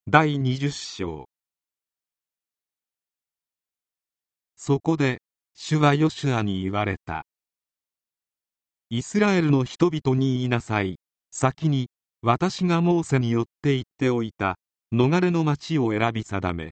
第20章。そこで主はヨシュアに言われた。イスラエルの人々に言いなさい。先に私がモーセによって言っておいた逃れの町を選び定め、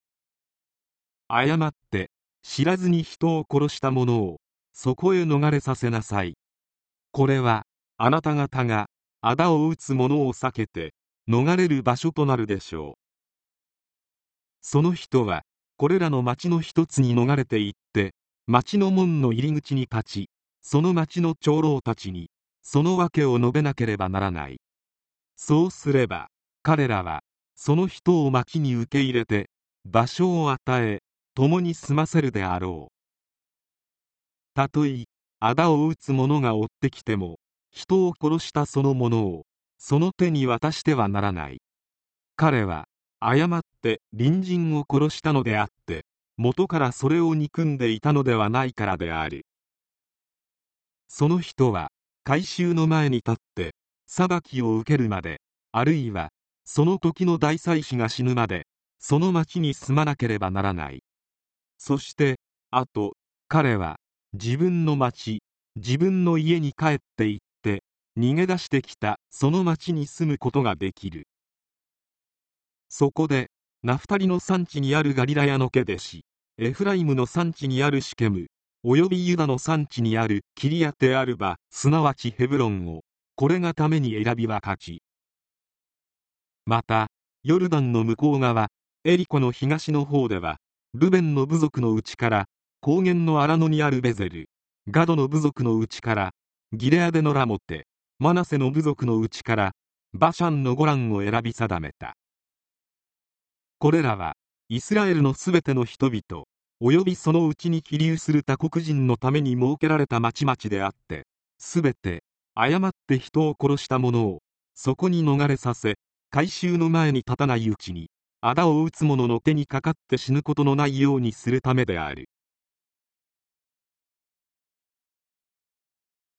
誤って知らずに人を殺した者をそこへ逃れさせなさい。これはあなた方が仇を討つ者を避けて逃れる場所となるでしょう。その人はこれらの町の一つに逃れて行って町の門の入り口に立ち、その町の長老たちにその訳を述べなければならない。そうすれば彼らはその人を町に受け入れて場所を与え共に住ませるであろう。たとえ仇を討つ者が追ってきても人を殺したその者をその手に渡してはならない。彼は誤って隣人を殺したのであって元からそれを憎んでいたのではないからである。その人は改宗の前に立って裁きを受けるまで、あるいはその時の大祭司が死ぬまでその町に住まなければならない。そしてあと彼は自分の町、自分の家に帰って行って逃げ出してきたその町に住むことができる。そこでナフタリの山地にあるガリラヤのケデシ、エフライムの山地にあるシケム、およびユダの山地にあるキリアテアルバ、すなわちヘブロンをこれがために選び分かち、またヨルダンの向こう側エリコの東の方ではルベンの部族のうちから高原のアラノにあるベゼル、ガドの部族のうちからギレアデのラモテ、マナセの部族のうちからバシャンのゴランを選び定めた。これらはイスラエルのすべての人々およびそのうちに起立する他国人のために設けられた町々であって、すべて誤って人を殺した者をそこに逃れさせ、改宗の前に立たないうちに仇を討つ者の手にかかって死ぬことのないようにするためである。